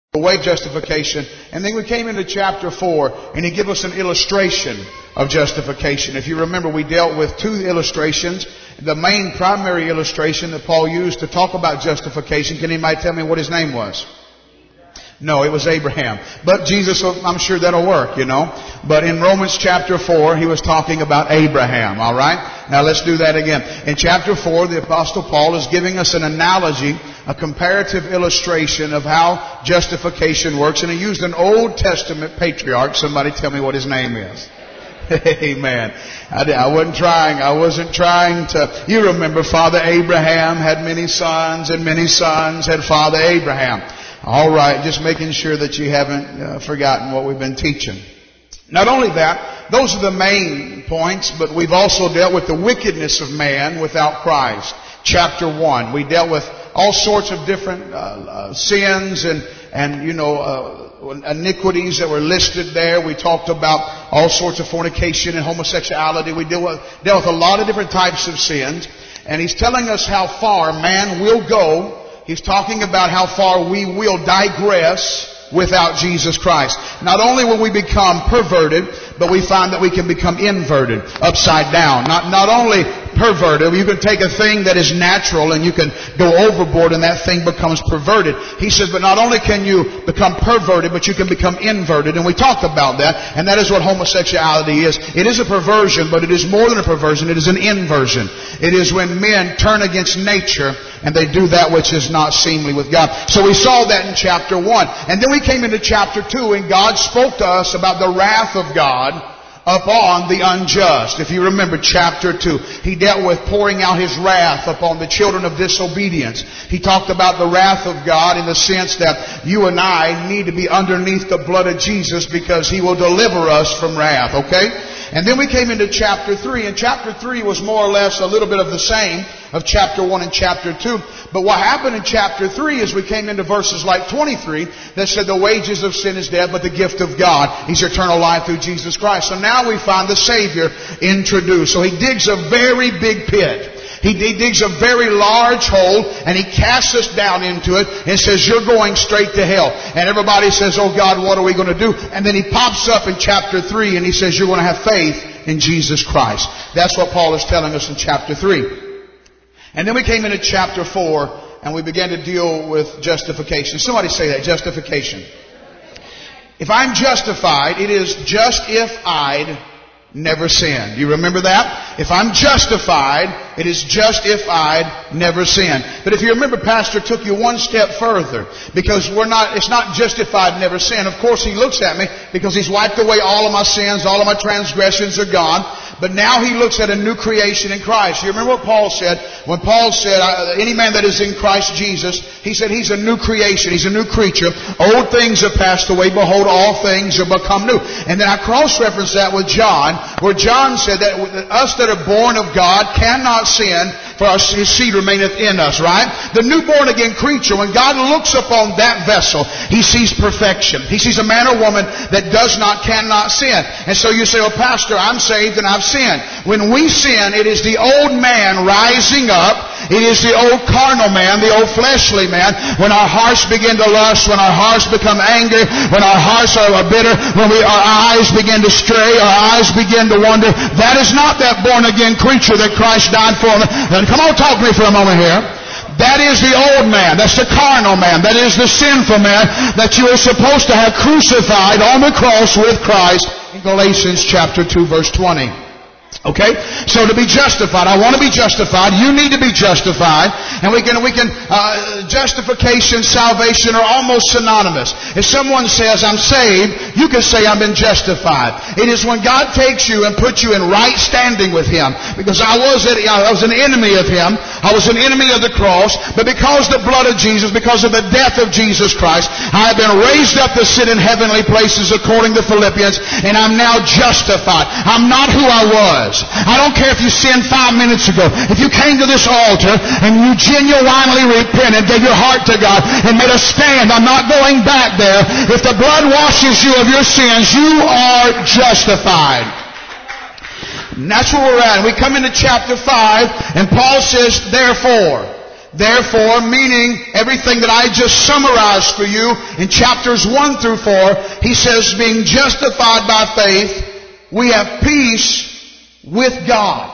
the way of justification. And then we came into chapter 4, and he gave us an illustration of justification. If you remember, we dealt with two illustrations. The main primary illustration that Paul used to talk about justification, can anybody tell me what his name was? No, it was Abraham. But Jesus, I'm sure that'll work, But in Romans chapter 4, he was talking about Abraham, all right? Now let's do that again. In chapter 4, the Apostle Paul is giving us an analogy, a comparative illustration of how justification works. And he used an Old Testament patriarch. Somebody tell me what his name is. Amen. I wasn't trying to. You remember Father Abraham had many sons, and many sons had Father Abraham. All right, just making sure that you haven't forgotten what we've been teaching. Not only that, those are the main points, but we've also dealt with the wickedness of man without Christ. Chapter 1, we dealt with all sorts of different sins and iniquities that were listed there. We talked about all sorts of fornication and homosexuality. We dealt with a lot of different types of sins. And he's telling us how far man will go. He's talking about how far we will digress without Jesus Christ. Not only will we become perverted, but we find that we can become inverted, upside down. Not only perverted, you can take a thing that is natural and you can go overboard and that thing becomes perverted. He says, but not only can you become perverted, but you can become inverted. And we talked about that, and that is what homosexuality is. It is a perversion, but it is more than a perversion. It is an inversion. It is when men turn against nature and they do that which is not seemly with God. So we saw that in chapter 1. And then we came into chapter 2, and God spoke to us about the wrath of God upon the unjust. If you remember chapter 2, he dealt with pouring out his wrath upon the children of disobedience. He talked about the wrath of God in the sense that you and I need to be underneath the blood of Jesus because he will deliver us from wrath, okay? And then we came into chapter 3, and chapter 3 was more or less a little bit of the same of chapter 1 and chapter 2. But what happened in chapter 3 is we came into verses like 23 that said the wages of sin is death, but the gift of God is eternal life through Jesus Christ. So now we find the Savior introduced. So he digs a very big pit. He digs a very large hole, and he casts us down into it and says, you're going straight to hell. And everybody says, oh God, what are we going to do? And then he pops up in chapter 3 and he says, you're going to have faith in Jesus Christ. That's what Paul is telling us in chapter 3. And then we came into chapter 4 and we began to deal with justification. Somebody say that, justification. If I'm justified, it is just if I'd never sinned. Do you remember that? If I'm justified, it is just if I'd never sinned. But if you remember, Pastor took you one step further, because it's not just if I'd never sinned. Of course, he looks at me because he's wiped away all of my sins, all of my transgressions are gone. But now he looks at a new creation in Christ. You remember what Paul said? When Paul said, any man that is in Christ Jesus, he said he's a new creation. He's a new creature. Old things have passed away. Behold, all things are become new. And then I cross-referenced that with John, where John said that us that are born of God cannot sin, for his seed remaineth in us, right? The new born-again creature, when God looks upon that vessel, he sees perfection. He sees a man or woman that cannot sin. And so you say, well, Pastor, I'm saved and I've sinned. When we sin, it is the old man rising up. It is the old carnal man, the old fleshly man. When our hearts begin to lust, when our hearts become angry, when our hearts are bitter, when our eyes begin to stray, our eyes begin to wander, that is not that born-again creature that Christ died for. And come on, talk to me for a moment here. That is the old man. That's the carnal man. That is the sinful man that you are supposed to have crucified on the cross with Christ in Galatians chapter 2, verse 20. Okay? So to be justified, I want to be justified. You need to be justified. And justification, salvation are almost synonymous. If someone says, I'm saved, you can say, I've been justified. It is when God takes you and puts you in right standing with Him. Because I was an enemy of Him. I was an enemy of the cross. But because the blood of Jesus, because of the death of Jesus Christ, I have been raised up to sit in heavenly places according to Philippians. And I'm now justified. I'm not who I was. I don't care if you sinned 5 minutes ago. If you came to this altar and you genuinely repented, gave your heart to God, and made a stand, I'm not going back there. If the blood washes you of your sins, you are justified. And that's where we're at. We come into chapter 5, and Paul says, therefore. Therefore, meaning everything that I just summarized for you in chapters 1 through 4, he says, being justified by faith, we have peace with God.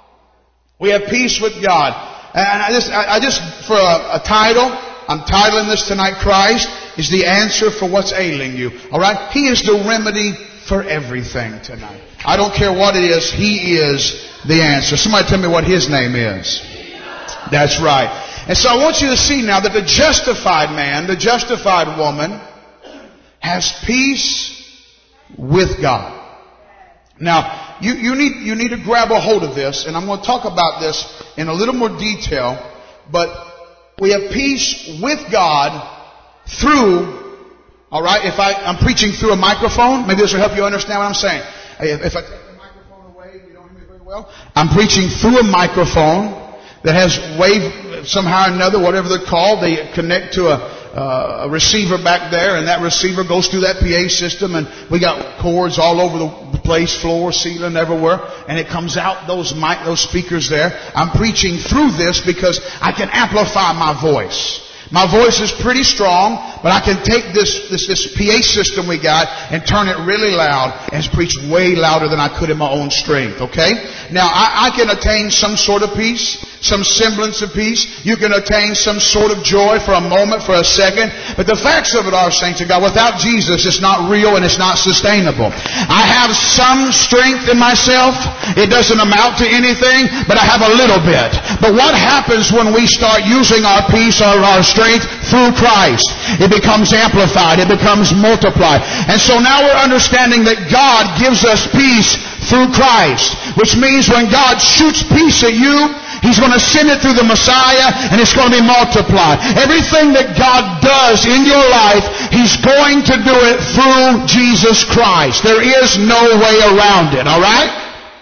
We have peace with God. And I just for a title, I'm titling this tonight, Christ is the answer for what's ailing you. Alright? He is the remedy for everything tonight. I don't care what it is, He is the answer. Somebody tell me what His name is. That's right. And so I want you to see now that the justified man, the justified woman, has peace with God. Now, you need to grab a hold of this, and I'm going to talk about this in a little more detail, but we have peace with God through, alright, if I'm preaching through a microphone, maybe this will help you understand what I'm saying. If I take the microphone away, you don't hear me very well. I'm preaching through a microphone that has wave somehow or another, whatever they're called. They connect to a receiver back there, and that receiver goes through that PA system, and we got cords all over the place, floor, ceiling, everywhere, and it comes out those speakers there. I'm preaching through this because I can amplify my voice. My voice is pretty strong, but I can take this PA system we got and turn it really loud and preach way louder than I could in my own strength, okay? Now, I can attain some sort of peace, some semblance of peace. You can attain some sort of joy for a moment, for a second. But the facts of it are, saints of God, without Jesus, it's not real and it's not sustainable. I have some strength in myself. It doesn't amount to anything, but I have a little bit. But what happens when we start using our peace or our strength through Christ? It becomes amplified. It becomes multiplied. And so now we're understanding that God gives us peace through Christ, which means when God shoots peace at you, He's going to send it through the Messiah, and it's going to be multiplied. Everything that God does in your life, He's going to do it through Jesus Christ. There is no way around it, all right?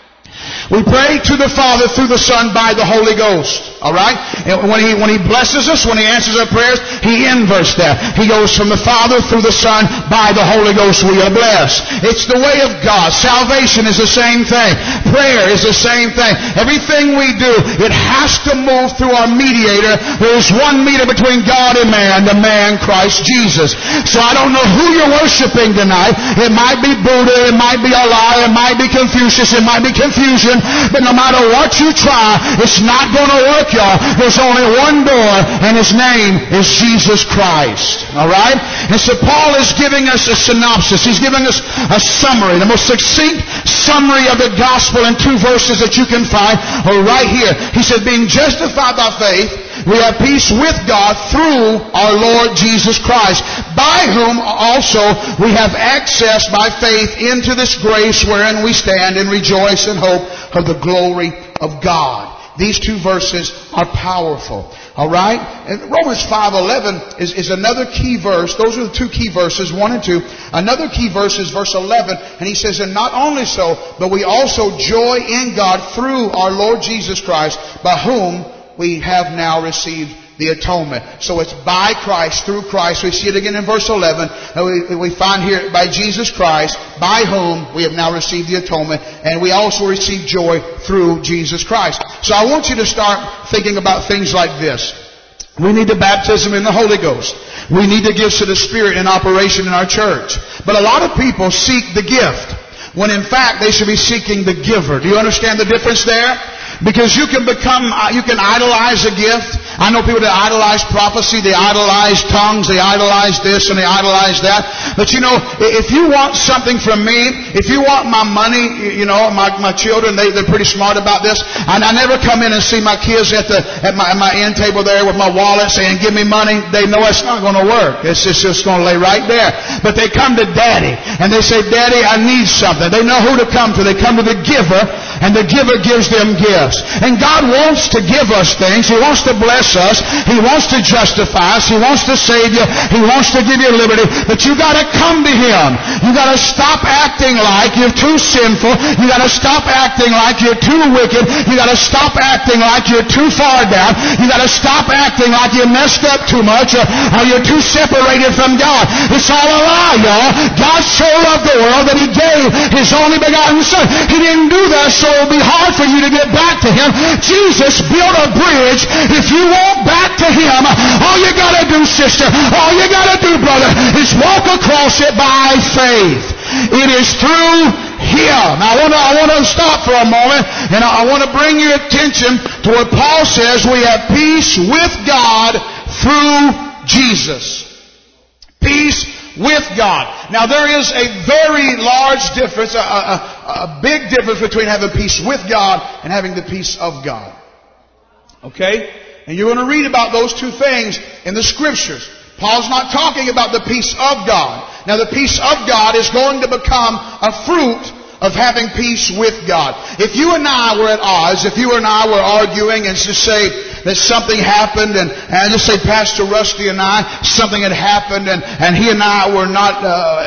We pray to the Father through the Son by the Holy Ghost. Alright? And when He blesses us, when He answers our prayers, He inverts that. He goes from the Father through the Son by the Holy Ghost we are blessed. It's the way of God. Salvation is the same thing. Prayer is the same thing. Everything we do, it has to move through our mediator. There is one mediator between God and man, the man Christ Jesus. So I don't know who you're worshiping tonight. It might be Buddha, it might be Allah, it might be Confucius, it might be confusion. But no matter what you try, it's not going to work, y'all. There's only one door, and His name is Jesus Christ. Alright? And so Paul is giving us a synopsis. He's giving us a summary, the most succinct summary of the gospel in 2 verses that you can find are right here. He said, being justified by faith, we have peace with God through our Lord Jesus Christ, by whom also we have access by faith into this grace wherein we stand and rejoice in hope of the glory of God. These 2 verses are powerful. Alright? And Romans 5:11 is another key verse. Those are the 2 key verses, 1 and 2. Another key verse is verse 11. And he says, and not only so, but we also joy in God through our Lord Jesus Christ, by whom we have now received the atonement. So it's by Christ, through Christ. We see it again in verse 11. We find here, by Jesus Christ, by whom we have now received the atonement, and we also receive joy through Jesus Christ. So I want you to start thinking about things like this. We need the baptism in the Holy Ghost. We need the gifts of the Spirit in operation in our church. But a lot of people seek the gift, when in fact they should be seeking the giver. Do you understand the difference there? Because you can idolize a gift. I know people that idolize prophecy, they idolize tongues, they idolize this and they idolize that. But you know, if you want something from me, if you want my money, you know, my children, they're pretty smart about this. And I never come in and see my kids at my end table there with my wallet saying, give me money. They know it's not going to work. It's just going to lay right there. But they come to Daddy and they say, Daddy, I need something. They know who to come to. They come to the giver, and the giver gives them gifts. And God wants to give us things. He wants to bless us. He wants to justify us. He wants to save you. He wants to give you liberty. But you got to come to Him. You got to stop acting like you're too sinful. You got to stop acting like you're too wicked. You got to stop acting like you're too far down. You got to stop acting like you messed up too much or you're too separated from God. It's all a lie, y'all. God so loved the world that He gave His only begotten Son. He didn't do that so it would be hard for you to get back to Him. Jesus built a bridge. If you want back to Him, all you got to do, sister, all you got to do, brother, is walk across it by faith. It is through Him. Now I want to stop for a moment, and I want to bring your attention to what Paul says. We have peace with God through Jesus. Peace with God. Now there is a very large difference, a big difference between having peace with God and having the peace of God. Okay? And you're going to read about those two things in the Scriptures. Paul's not talking about the peace of God. Now the peace of God is going to become a fruit of having peace with God. If you and I were at odds, if you and I were arguing and just say that something happened and just say Pastor Rusty and I, something had happened and he and I were not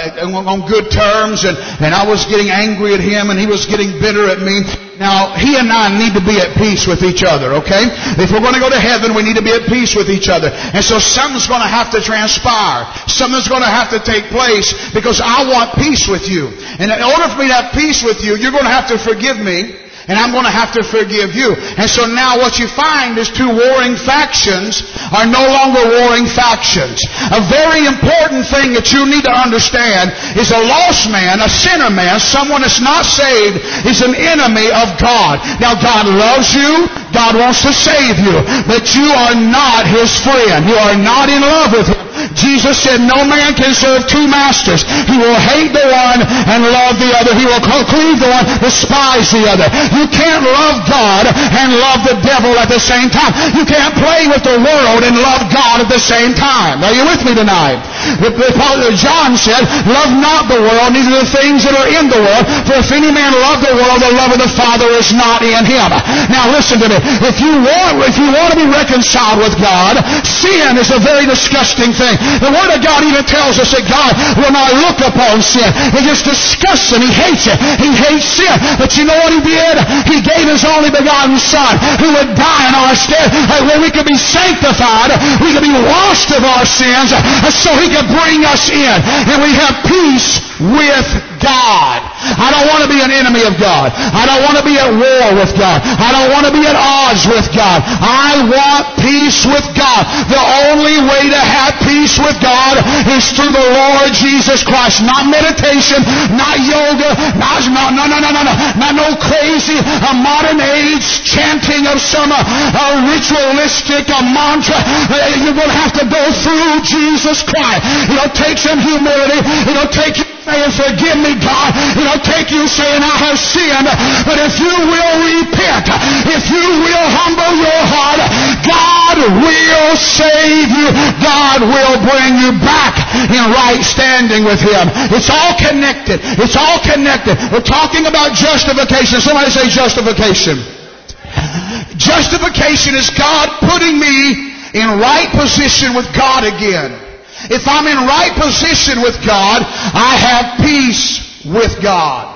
on good terms and I was getting angry at him and he was getting bitter at me. Now, he and I need to be at peace with each other, okay? If we're going to go to heaven, we need to be at peace with each other. And so something's going to have to transpire. Something's going to have to take place because I want peace with you. And in order for me to have peace with you, you're going to have to forgive me. And I'm going to have to forgive you. And so now what you find is two warring factions are no longer warring factions. A very important thing that you need to understand is a lost man, a sinner man, someone that's not saved, is an enemy of God. Now God loves you. God wants to save you. But you are not His friend. You are not in love with Him. Jesus said no man can serve two masters. He will hate the one and love the other. He will cleave the one, despise the other. You can't love God and love the devil at the same time. You can't play with the world and love God at the same time. Are you with me tonight? John said, love not the world, neither the things that are in the world. For if any man love the world, the love of the Father is not in him. Now listen to me. If you want to be reconciled with God, sin is a very disgusting thing. The Word of God even tells us that God will not look upon sin. He just disgusts it. He hates it. He hates sin. But you know what He did? He gave His only begotten Son who would die in our stead where we could be sanctified, we could be washed of our sins, so He could bring us in. And we have peace with God. I don't want to be an enemy of God. I don't want to be at war with God. I don't want to be at odds with God. I want peace with God. The only way to have peace with God is through the Lord Jesus Christ. Not meditation, not yoga, not no crazy modern age chanting of some ritualistic mantra. You're going to have to go through Jesus Christ. It'll take some humility. It'll take you saying, forgive me, God. It'll take you saying, I have sinned. But if you will repent, if you will humble your heart, God will save you. God will bring you back in right standing with Him. It's all connected. It's all connected. We're talking about justification. Somebody say justification. Justification is God putting me in right position with God again. If I'm in right position with God, I have peace with God.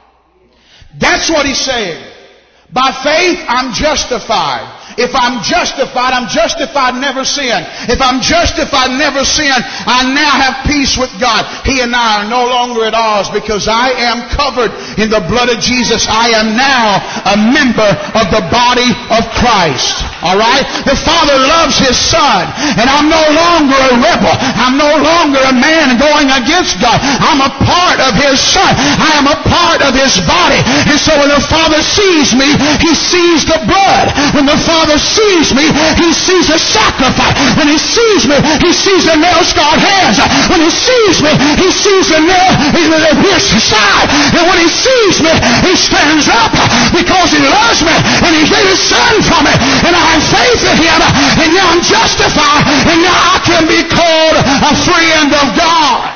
That's what He's saying. By faith, I'm justified. If I'm justified, never sin. If I'm justified, never sin, I now have peace with God. He and I are no longer at odds because I am covered in the blood of Jesus. I am now a member of the body of Christ. Alright? The Father loves His Son. And I'm no longer a rebel. I'm no longer a man going against God. I'm a part of His Son. I am a part of His body. And so when the Father sees me, He sees the blood. When the Father sees me, He sees a sacrifice. When He sees me, He sees the nail-scarred hands. When He sees me, He sees the pierced side. And when He sees me, He stands up because He loves me and He gave His Son for me. And I have faith in Him. And now I'm justified. And now I can be called a friend of God.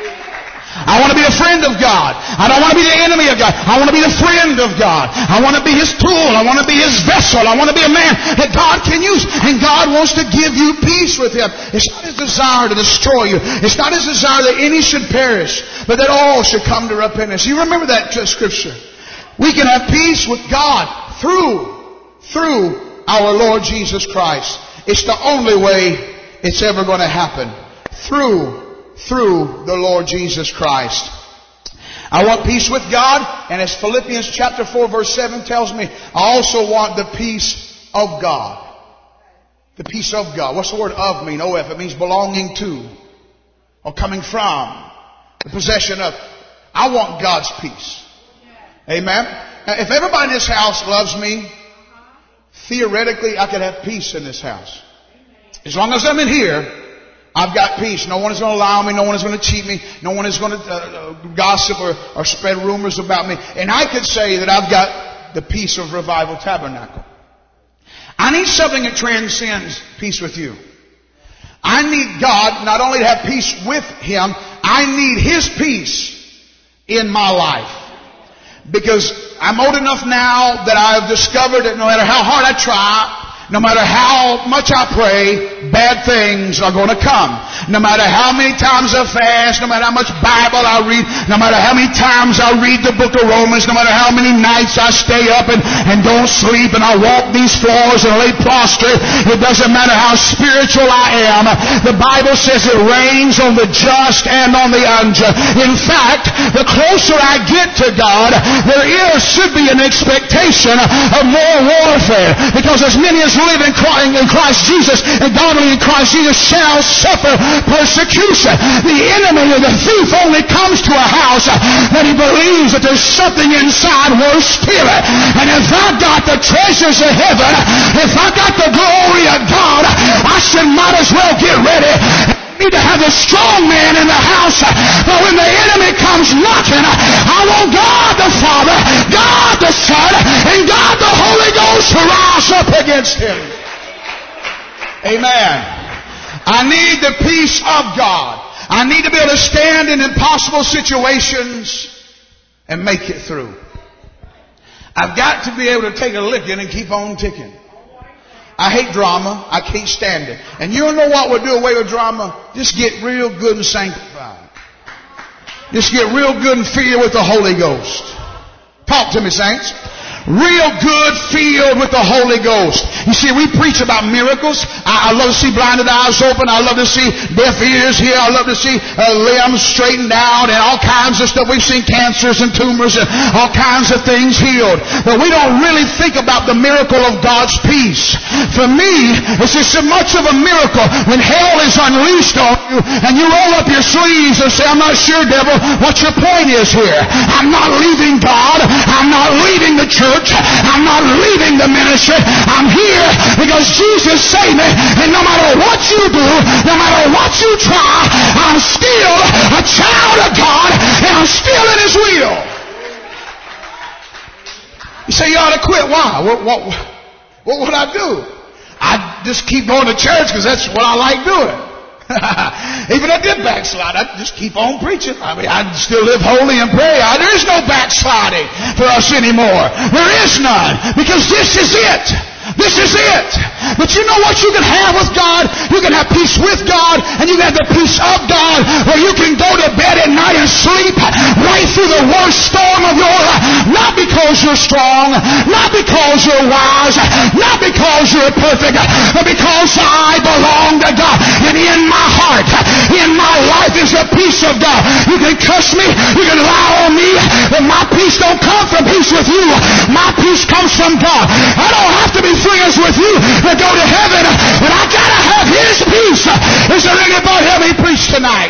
I want to be a friend of God. I don't want to be the enemy of God. I want to be the friend of God. I want to be His tool. I want to be His vessel. I want to be a man that God can use. And God wants to give you peace with Him. It's not His desire to destroy you. It's not His desire that any should perish, but that all should come to repentance. You remember that scripture. We can have peace with God through our Lord Jesus Christ. It's the only way it's ever going to happen. Through the Lord Jesus Christ. I want peace with God, and as Philippians chapter 4 verse 7 tells me, I also want the peace of God. The peace of God. What's the word of mean? O-F. It means belonging to or coming from. The possession of. I want God's peace. Amen. Now, if everybody in this house loves me, theoretically I could have peace in this house. As long as I'm in here, I've got peace. No one is going to lie on me. No one is going to cheat me. No one is going to gossip or spread rumors about me. And I could say that I've got the peace of Revival Tabernacle. I need something that transcends peace with you. I need God not only to have peace with Him, I need His peace in my life. Because I'm old enough now that I've discovered that no matter how hard I try, no matter how much I pray, bad things are going to come. No matter how many times I fast, no matter how much Bible I read, no matter how many times I read the book of Romans, no matter how many nights I stay up and don't sleep and I walk these floors and lay prostrate, it doesn't matter how spiritual I am. The Bible says it rains on the just and on the unjust. In fact, the closer I get to God, there should be an expectation of more warfare. Because as many as live in Christ Jesus and godly in Christ Jesus shall suffer persecution. The enemy or the thief only comes to a house that he believes that there's something inside worth stealing. And if I got the treasures of heaven, if I got the glory of God, I might as well get ready. Need to have a strong man in the house. But when the enemy comes knocking, I want God the Father, God the Son, and God the Holy Ghost to rise up against him. Amen. I need the peace of God. I need to be able to stand in impossible situations and make it through. I've got to be able to take a licking and keep on ticking. I hate drama. I can't stand it. And you don't know what would do away with drama? Just get real good and sanctified. Just get real good and filled with the Holy Ghost. Talk to me, saints. Real good, filled with the Holy Ghost. You see, we preach about miracles. I love to see blinded eyes open. I love to see deaf ears hear. I love to see limbs straightened out and all kinds of stuff. We've seen cancers and tumors and all kinds of things healed. But we don't really think about the miracle of God's peace. For me, it's just so much of a miracle when hell is unleashed on you and you roll up your sleeves and say, I'm not sure, devil, what your point is here. I'm not leaving God. I'm not leaving the church. I'm not leaving the ministry. I'm here because Jesus saved me. And no matter what you do, no matter what you try, I'm still a child of God and I'm still in His will. You say you ought to quit. Why? What would I do? I just keep going to church because that's what I like doing. Even I did backslide. I just keep on preaching. I mean, I still live holy and pray. There is no backsliding for us anymore. There is none. Because this is it. This is it. But you know what you can have with God? You can have peace with God, and you can have the peace of God, where you can go to bed at night and sleep right through the worst storm of your life. Not because you're strong, not because you're wise, not because you're perfect, but because I belong to God. And in my heart, in my life is the peace of God. You can cuss me, you can lie on me, but my peace don't come from peace with you. My peace comes from God. I don't have to be friends with you to go to heaven, but I gotta have His peace. Is there anybody help me preach tonight?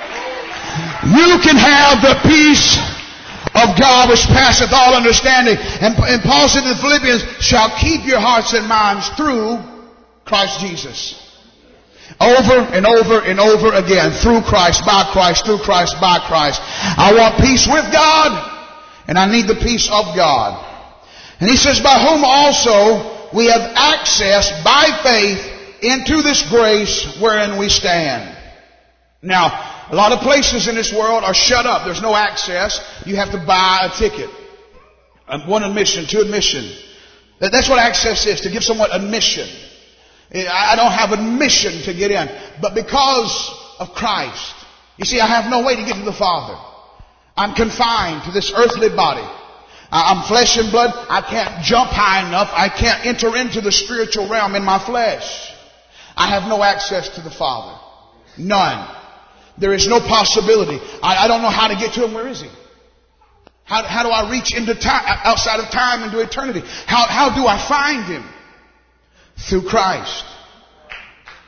You can have the peace of God which passeth all understanding. And Paul said in the Philippians, shall keep your hearts and minds through Christ Jesus. Over and over and over again. Through Christ, by Christ, through Christ, by Christ. I want peace with God, and I need the peace of God. And he says, by whom also we have access by faith into this grace wherein we stand. Now, a lot of places in this world are shut up. There's no access. You have to buy a ticket. One admission, two admission. That's what access is, to give someone admission. I don't have admission to get in. But because of Christ, you see, I have no way to get to the Father. I'm confined to this earthly body. I'm flesh and blood. I can't jump high enough. I can't enter into the spiritual realm in my flesh. I have no access to the Father. None. There is no possibility. I don't know how to get to Him. Where is He? How do I reach into time, outside of time into eternity? How do I find Him? Through Christ.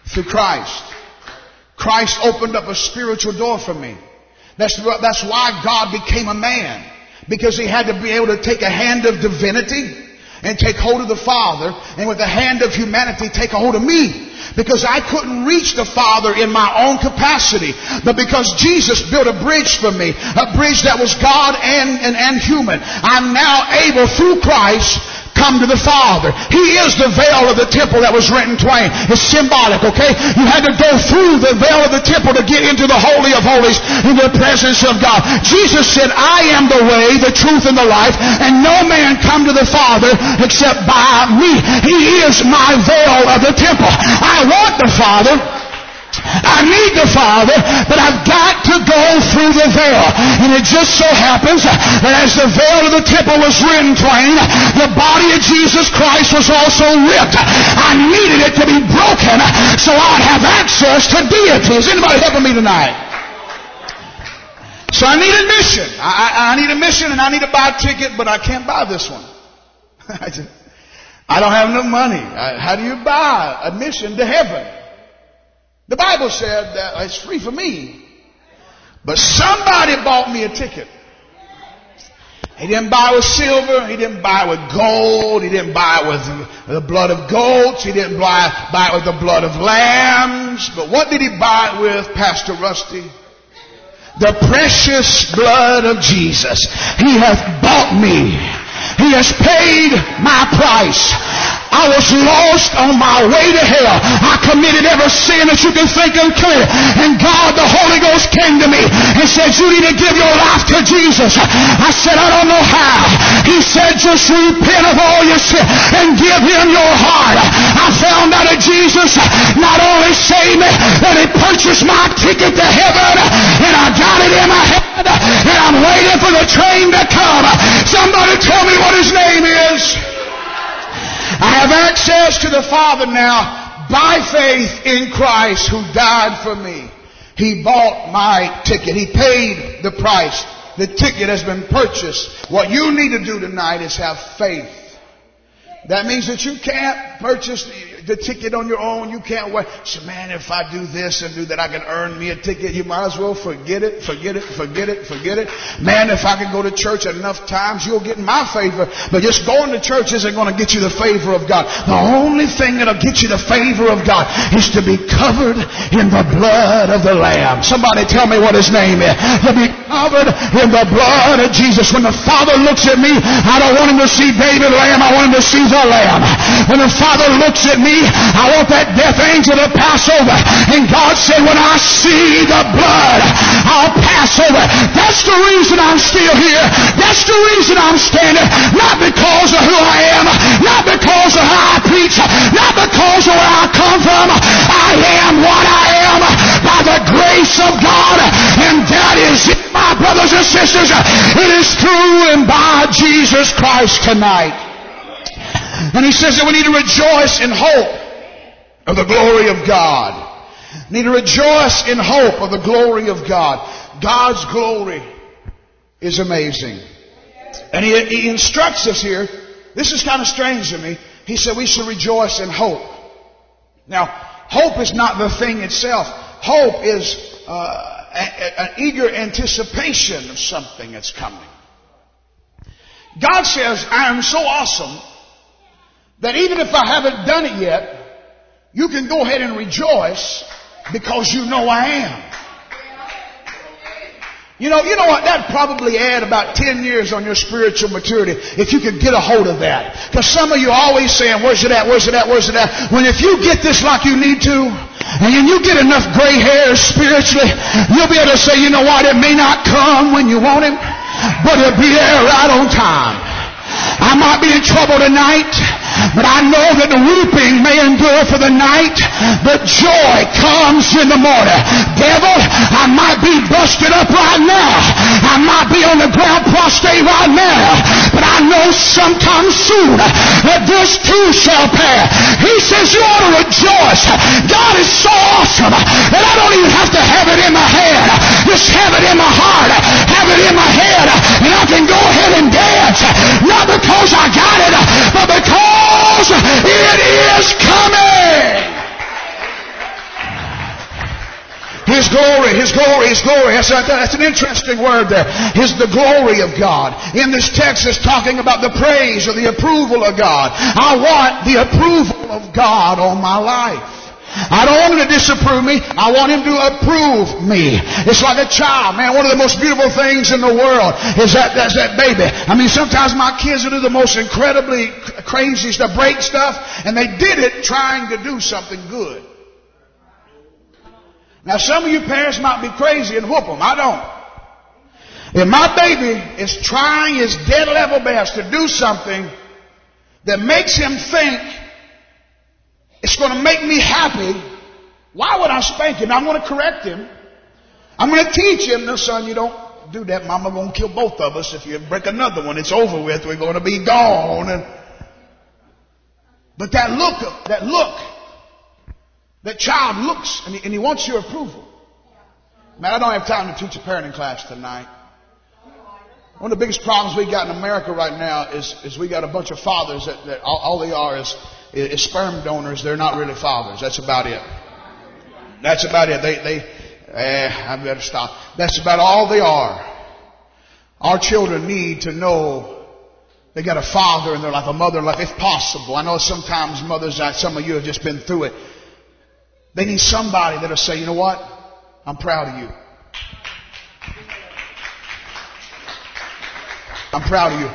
through Christ. Christ opened up a spiritual door for me. That's why God became a man. Because He had to be able to take a hand of divinity and take hold of the Father, and with the hand of humanity take a hold of me. Because I couldn't reach the Father in my own capacity, but because Jesus built a bridge for me, a bridge that was God and human, I'm now able through Christ come to the Father. He is the veil of the temple that was rent in twain. It's symbolic, okay? You had to go through the veil of the temple to get into the Holy of Holies, in the presence of God. Jesus said, I am the way, the truth, and the life, and no man come to the Father except by me. He is my veil of the temple. I want the Father. I need the Father, but I've got to go through the veil. And it just so happens that as the veil of the temple was rent in twain, the body of Jesus Christ was also ripped. I needed it to be broken so I'd have access to deity. Is anybody helping me tonight? So I need admission. I need admission, and I need to buy a ticket, but I can't buy this one. I don't have enough money. How do you buy admission to heaven? The Bible said that it's free for me. But somebody bought me a ticket. He didn't buy it with silver. He didn't buy it with gold. He didn't buy it with the blood of goats. He didn't buy it with the blood of lambs. But what did he buy it with, Pastor Rusty? The precious blood of Jesus. He hath bought me. He has paid my price. I was lost on my way to hell. I committed every sin that you can think of. And God, the Holy Ghost, came to me and said, you need to give your life to Jesus. I said, I don't know how. He said, just repent of all your sin and give Him your heart. I found out that Jesus not only saved me, but He purchased my ticket to heaven, and I got it in my head, and I'm waiting for the train to come. Somebody tell me what His name is. I have access to the Father now by faith in Christ who died for me. He bought my ticket. He paid the price. The ticket has been purchased. What you need to do tonight is have faith. That means that you can't purchase the ticket on your own. You can't wait. So, man, if I do this and do that, I can earn me a ticket. You might as well forget it. Man, if I can go to church enough times, you'll get my favor. But just going to church isn't going to get you the favor of God. The only thing that'll get you the favor of God is to be covered in the blood of the Lamb. Somebody tell me what His name is. To be covered in the blood of Jesus. When the Father looks at me, I don't want Him to see David Lamb. I want Him to see the Lamb. When the Father looks at me, I want that death angel to pass over. And God said, when I see the blood, I'll pass over. That's the reason I'm still here. That's the reason I'm standing. Not because of who I am. Not because of how I preach. Not because of where I come from. I am what I am by the grace of God. And that is it, my brothers and sisters. It is through and by Jesus Christ tonight. And He says that we need to rejoice in hope of the glory of God. We need to rejoice in hope of the glory of God. God's glory is amazing. And He instructs us here. This is kind of strange to me. He said we should rejoice in hope. Now, hope is not the thing itself. Hope is an eager anticipation of something that's coming. God says, I am so awesome that even if I haven't done it yet, you can go ahead and rejoice because you know I am. You know what? That'd probably add about 10 years on your spiritual maturity if you could get a hold of that. Because some of you are always saying, where's it at, where's it at, where's it at? When if you get this like you need to, and you get enough gray hairs spiritually, you'll be able to say, you know what? It may not come when you want Him, but it'll be there right on time. I might be in trouble tonight, but I know that the weeping may endure for the night, but joy comes in the morning. Devil, I might be busted up right now. I might be on the ground prostrate right now, but I know sometime soon that this too shall pass. He says you ought to rejoice. God is so awesome that I don't even have to have it in my head. Just have it in my heart, have it in my head, and I can go ahead and dance. Not because I got it, but because it is coming. His glory, His glory, His glory. That's an interesting word there. The glory of God. In this text it's talking about the praise or the approval of God. I want the approval of God on my life. I don't want Him to disapprove me. I want Him to approve me. It's like a child, man. One of the most beautiful things in the world is that's that baby. I mean, sometimes my kids will do the most incredibly crazy stuff, break stuff, and they did it trying to do something good. Now, some of you parents might be crazy and whoop them. I don't. If my baby is trying his dead level best to do something that makes him think it's going to make me happy, why would I spank him? I'm going to correct him. I'm going to teach him, no, son, you don't do that. Mama going to kill both of us. If you break another one, it's over with. We're going to be gone. But that child looks and he wants your approval. Man, I don't have time to teach a parenting class tonight. One of the biggest problems we got in America right now is we got a bunch of fathers that all they are is sperm donors. They're not really fathers. That's about it. That's about it. I better stop. That's about all they are. Our children need to know they got a father in their life, a mother in life, if possible. I know sometimes mothers, some of you have just been through it. They need somebody that'll say, you know what? I'm proud of you. I'm proud of you.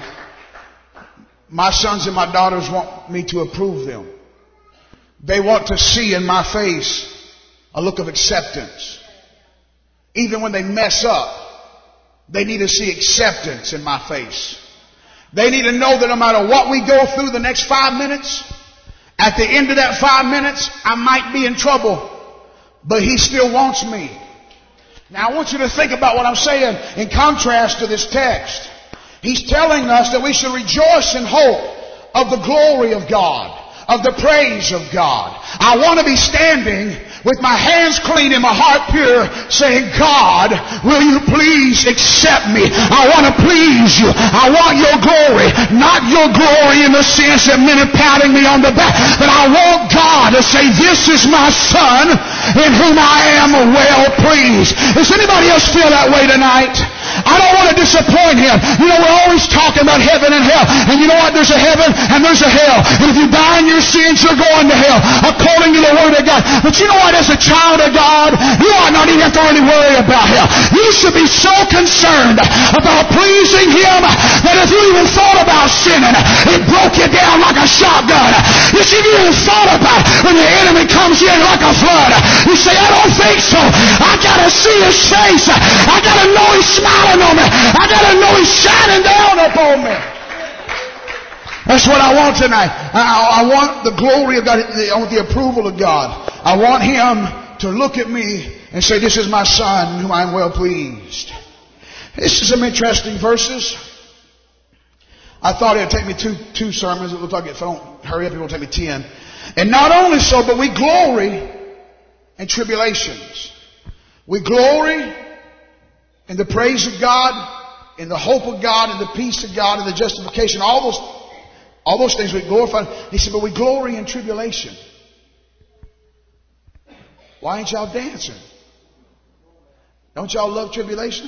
My sons and my daughters want me to approve them. They want to see in my face a look of acceptance. Even when they mess up, they need to see acceptance in my face. They need to know that no matter what we go through the next 5 minutes, at the end of that 5 minutes, I might be in trouble, but He still wants me. Now I want you to think about what I'm saying in contrast to this text. He's telling us that we should rejoice in hope of the glory of God, of the praise of God. I want to be standing with my hands clean and my heart pure, saying, God, will you please accept me? I want to please you. I want your glory, not your glory in the sense that men are patting me on the back, but I want God to say, this is my son in whom I am well pleased. Does anybody else feel that way tonight? I don't want to disappoint Him. You know, we're always talking about heaven and hell. And you know what? There's a heaven and there's a hell. And if you die in your sins, you're going to hell, according to the Word of God. But you know what? As a child of God, you ought not even have to really worry about hell. You should be so concerned about pleasing Him that if you even thought about sinning, it broke you down like a shotgun. You see, if you even thought about when the enemy comes in like a flood, you say, I don't think so. I got to see His face. I got to know He's smiling on me. I got to know He's shining down upon me. That's what I want tonight. I want the glory of God. I want the approval of God. I want Him to look at me and say, this is my son whom I am well pleased. This is some interesting verses. I thought it would take me two sermons. It looks like if I don't hurry up, it will take me 10. And not only so, but we glory in tribulations. We glory in the praise of God, in the hope of God, in the peace of God, in the justification, all those things we glorify. He said, but we glory in tribulation. Why ain't y'all dancing? Don't y'all love tribulation?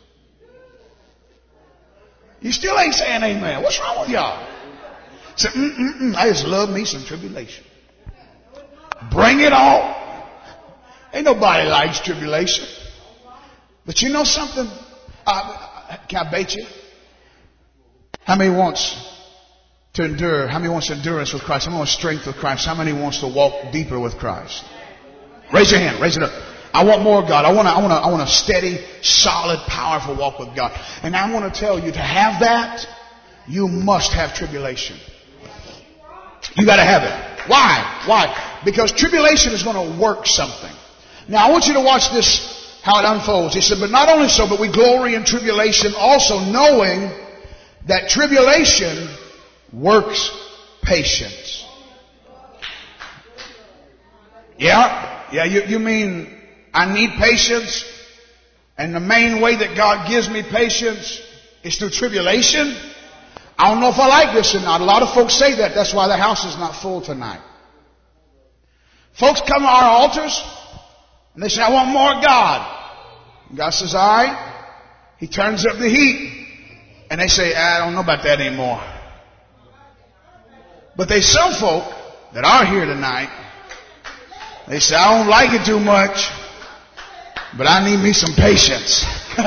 You still ain't saying amen. What's wrong with y'all? Say, I just love me some tribulation. Bring it on. Ain't nobody likes tribulation. But you know something? Can I bait you? How many wants to endure? How many wants endurance with Christ? How many wants strength with Christ? How many wants to walk deeper with Christ? Raise your hand. Raise it up. I want more of God. I want a steady, solid, powerful walk with God. And I want to tell you, to have that, you must have tribulation. You got to have it. Why? Why? Because tribulation is going to work something. Now I want you to watch this, how it unfolds. He said, but not only so, but we glory in tribulation also, knowing that tribulation works patience. Yeah, you mean I need patience, and the main way that God gives me patience is through tribulation? I don't know if I like this or not. A lot of folks say that. That's why the house is not full tonight. Folks come to our altars, And they say, I want more of God. And God says, all right. He turns up the heat. And they say, I don't know about that anymore. But there's some folk that are here tonight. They say, I don't like it too much, but I need me some patience.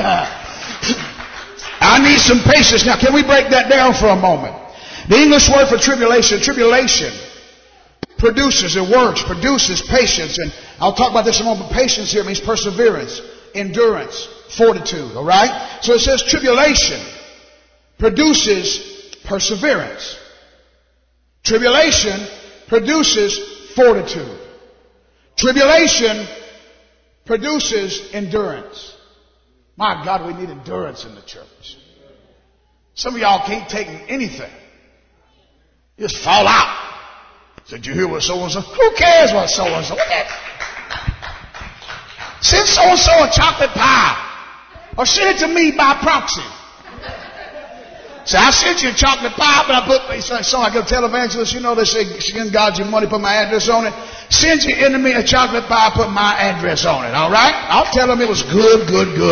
I need some patience. Now, can we break that down for a moment? The English word for tribulation produces, it works, produces patience. And I'll talk about this in a moment. Patience here means perseverance, endurance, fortitude. All right? So it says tribulation produces perseverance. Tribulation produces fortitude. Tribulation produces endurance. My God, we need endurance in the church. Some of y'all can't take anything. You just fall out. Did you hear what so-and-so? Who cares what so-and-so? Send so-and-so a chocolate pie. Or send it to me by proxy. Say, I sent you a chocolate pie, but I put, so I go tell evangelists, you know, they say, send God your money, put my address on it. Send your enemy a chocolate pie, put my address on it. All right? I'll tell them it was good.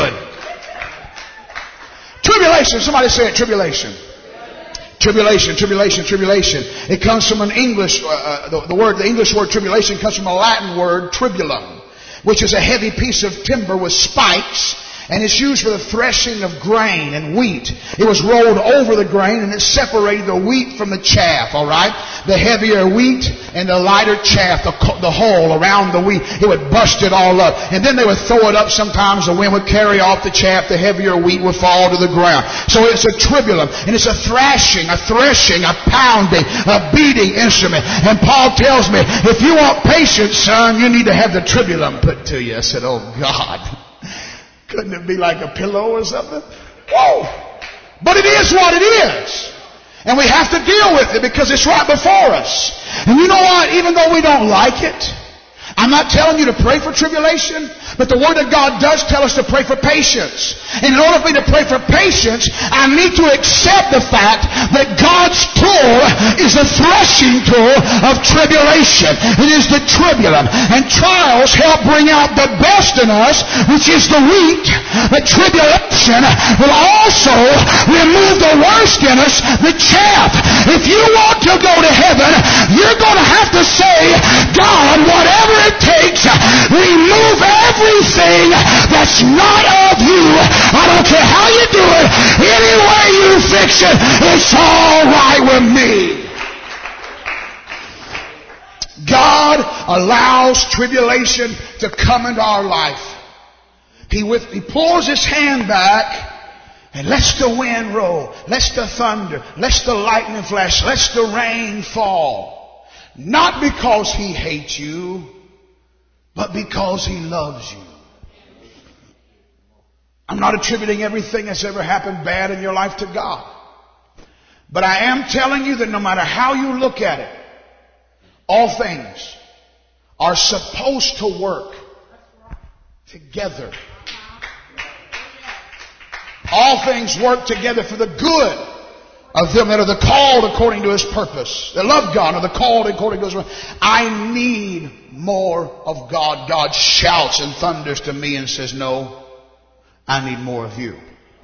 Tribulation. Somebody say it, tribulation. Tribulation. It comes from an English, the English word tribulation comes from a Latin word tribulum, which is a heavy piece of timber with spikes. And it's used for the threshing of grain and wheat. It was rolled over the grain and it separated the wheat from the chaff, all right? The heavier wheat and the lighter chaff, the hull around the wheat, it would bust it all up. And then they would throw it up. Sometimes the wind would carry off the chaff. The heavier wheat would fall to the ground. So it's a tribulum. And it's a threshing, a pounding, a beating instrument. And Paul tells me, if you want patience, son, you need to have the tribulum put to you. I said, oh God. Couldn't it be like a pillow or something? Whoa! But it is what it is. And we have to deal with it because it's right before us. And you know what? Even though we don't like it, I'm not telling you to pray for tribulation, but the Word of God does tell us to pray for patience. And in order for me to pray for patience, I need to accept the fact that God's tool is a threshing tool of tribulation. It is the tribulum. And trials help bring out the best in us, which is the wheat. But tribulation will also remove the worst in us, the chaff. If you want to go to heaven, you're going to have to say, God, whatever it takes, remove everything that's not of you. I don't care how you do it. Any way you fix it, it's all right with me. God allows tribulation to come into our life. He pulls his hand back and lets the wind roll, lets the thunder, lets the lightning flash, lets the rain fall. Not because he hates you, but because he loves you. I'm not attributing everything that's ever happened bad in your life to God. But I am telling you that no matter how you look at it, all things are supposed to work together. All things work together for the good of them that are the called according to his purpose. That love God and are the called according to his purpose. I need more of God. God shouts and thunders to me and says, no, I need more of you.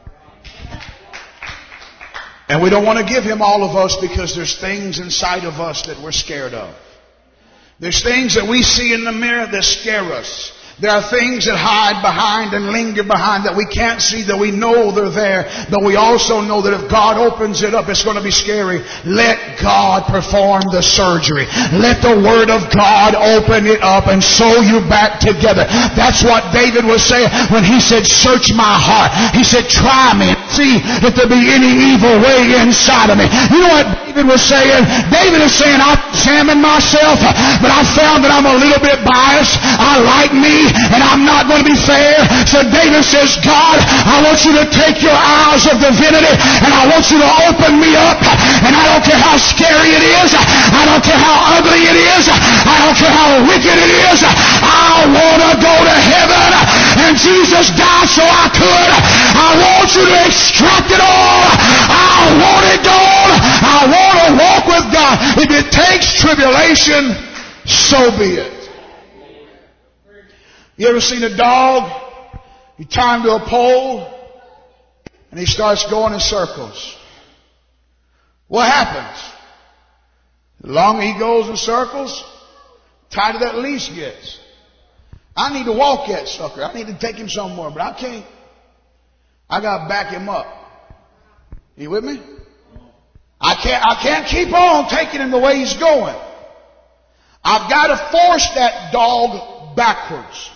And we don't want to give him all of us because there's things inside of us that we're scared of. There's things that we see in the mirror that scare us. There are things that hide behind and linger behind that we can't see, that we know they're there, but we also know that if God opens it up, it's going to be scary. Let God perform the surgery. Let the Word of God open it up and sew you back together. That's what David was saying when he said, search my heart. He said, try me and see if there be any evil way inside of me. You know what David was saying? David is saying, I examined myself, but I found that I'm a little bit biased. I like me, and I'm not going to be fair. So David says, God, I want you to take your eyes of divinity and I want you to open me up. And I don't care how scary it is. I don't care how ugly it is. I don't care how wicked it is. I want to go to heaven. And Jesus died so I could. I want you to extract it all. I want it all. I want to walk with God. If it takes tribulation, so be it. You ever seen a dog? You tie him to a pole and he starts going in circles. What happens? The longer he goes in circles, the tighter that leash gets. I need to walk that sucker. I need to take him somewhere, but I can't. I got to back him up. You with me? I can't keep on taking him the way he's going. I've got to force that dog backwards.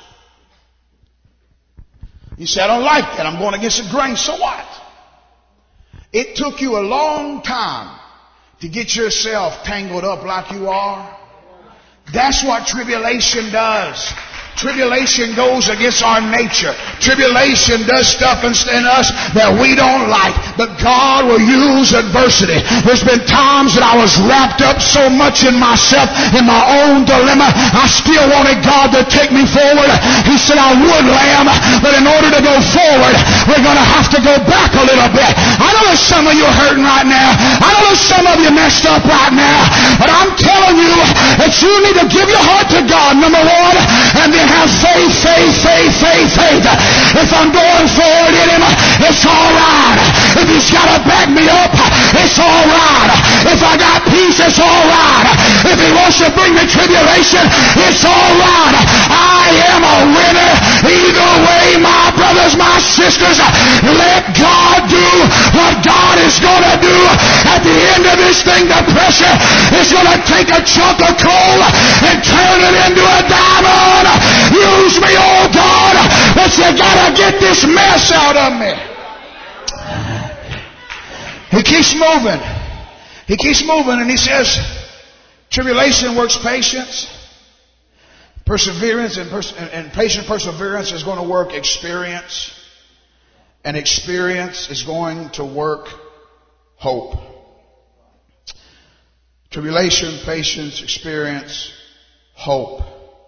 You say, I don't like that. I'm going against the grain. So what? It took you a long time to get yourself tangled up like you are. That's what tribulation does. Tribulation goes against our nature. Tribulation does stuff in us that we don't like. But God will use adversity. There's been times that I was wrapped up so much in myself, in my own dilemma, I still wanted God to take me forward. He said, I would, lamb, but in order to go forward, we're going to have to go back a little bit. I know there's some of you hurting right now. I know there's some of you messed up right now. But I'm telling you that you need to give your heart to God, number one, and then have faith. If I'm going forward in Him, it's all right. If He's got to back me up, it's all right. If I got peace, it's all right. If He wants to bring me tribulation, it's all right. I am a winner. Either way, my brothers, my sisters, let God do what God is going to do. At the end of this thing, the pressure is going to take a chunk of coal and turn it into a diamond. Use me, oh God, but you gotta get this mess out of me. He keeps moving. He keeps moving, and he says, tribulation works patience. Perseverance and patient perseverance is going to work experience. And experience is going to work hope. Tribulation, patience, experience, hope.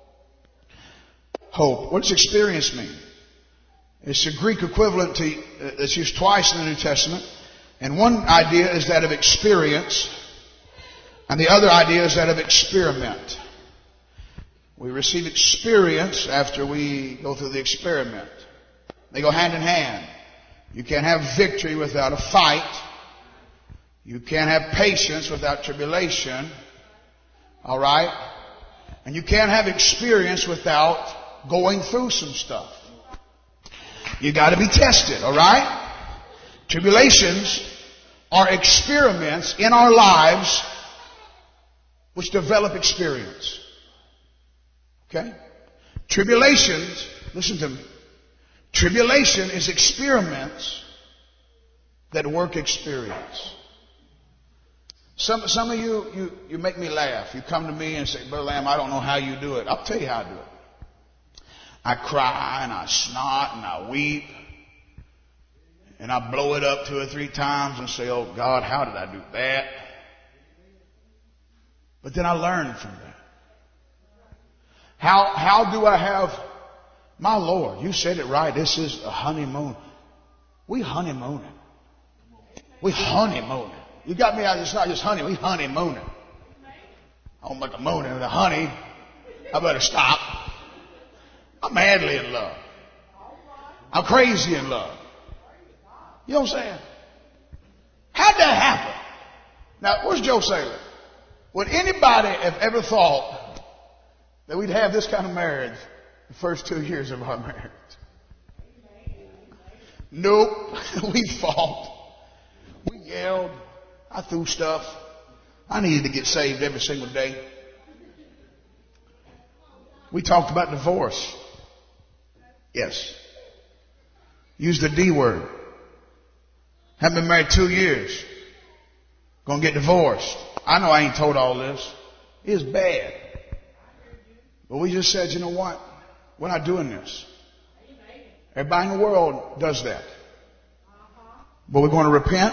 Hope. What does experience mean? It's a Greek equivalent that's used twice in the New Testament. And one idea is that of experience, and the other idea is that of experiment. We receive experience after we go through the experiment. They go hand in hand. You can't have victory without a fight. You can't have patience without tribulation. All right? And you can't have experience without going through some stuff. You got to be tested, all right? Tribulations are experiments in our lives which develop experience. Okay? Tribulations, listen to me. Tribulation is experiments that work experience. Some of you make me laugh. You come to me and say, Brother Lamb, I don't know how you do it. I'll tell you how I do it. I cry and I snot and I weep and I blow it up 2 or 3 times and say, oh God, how did I do that? But then I learn from that. How do I have, my Lord, you said it right, this is a honeymoon. We honeymooning. We honeymooning. You got me out, it's not just honey, we honeymooning. I don't make a mooning with a honey. I better stop. I'm madly in love. I'm crazy in love. You know what I'm saying? How'd that happen? Now, where's Joe Saylor? Would anybody have ever thought that we'd have this kind of marriage the first 2 years of our marriage? Nope. We fought. We yelled. I threw stuff. I needed to get saved every single day. We talked about divorce. Yes. Use the D word. Haven't been married 2 years. Gonna get divorced. I know I ain't told all this. It's bad. But we just said, you know what? We're not doing this. Everybody in the world does that. But we're going to repent.